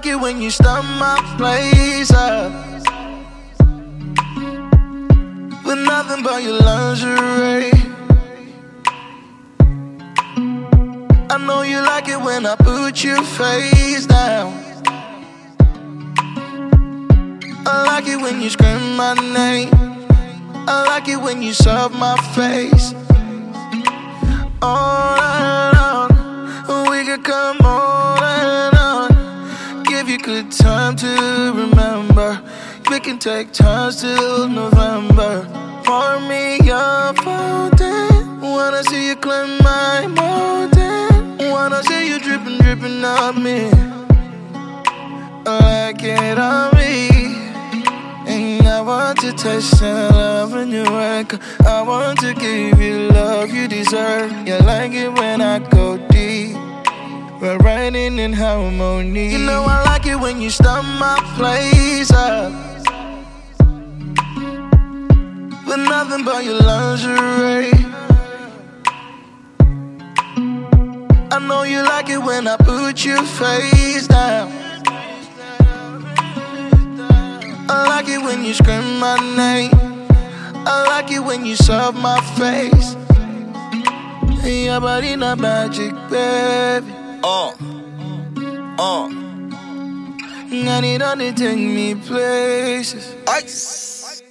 like it when you start my place up with nothing but your lingerie. I know you like it when I put your face down. I like it when you scream my name. I like it when you serve my face. On and on, we could come on and on. Give you good time to remember. We can take turns till November. Pour me up all day. Wanna see you climb my mountain. Wanna see you dripping, dripping on me. Like it on me. And I want to taste your love when you wake up. I want to give you love you deserve. You like it when I go deep. We're riding in harmony. You know I like it when you start my place up with nothing but your lingerie. I know you like it when I put your face down. I like it when you scream my name. I like it when you serve my face. Your body not magic, baby. I need on to take me places. Ice.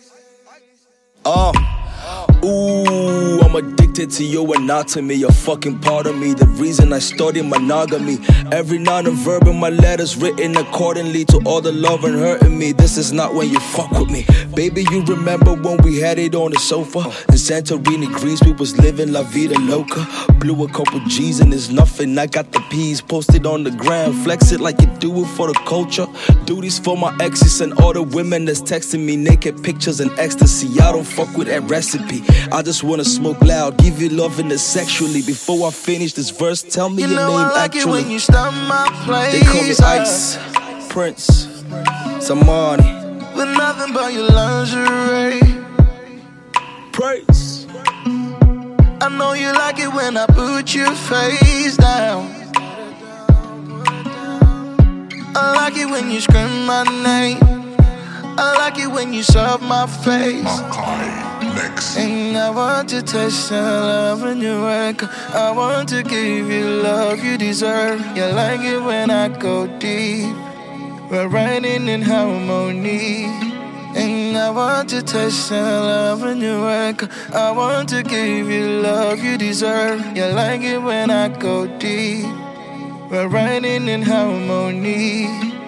Ooh, I'm addicted to your anatomy, a fucking part of me. The reason I started monogamy. Every non-verb in my letters written accordingly to all the love and hurting me. This is not when you fuck with me. Baby, you remember when we had it on the sofa in Santorini, Greece, we was living La Vida Loca. Blew a couple G's and it's nothing. I got the P's posted on the gram. Flex it like you do it for the culture. Do this for my exes and all the women that's texting me naked pictures and ecstasy. I don't fuck with that recipe. I just wanna smoke loud, give you loving it sexually. Before I finish this verse, tell me your name I like actually. it when you start my place. They call me Ice, Prince, Zamani. With nothing but your lingerie. Praise. I know you like it when I put your face down. I like it when you scream my name. I like it when you serve my face. And I want to taste your love when you wake up. I want to give you love you deserve. You like it when I go deep. We're riding in harmony. And I want to taste your love when you wake up. I want to give you love you deserve. You like it when I go deep. We're riding in harmony.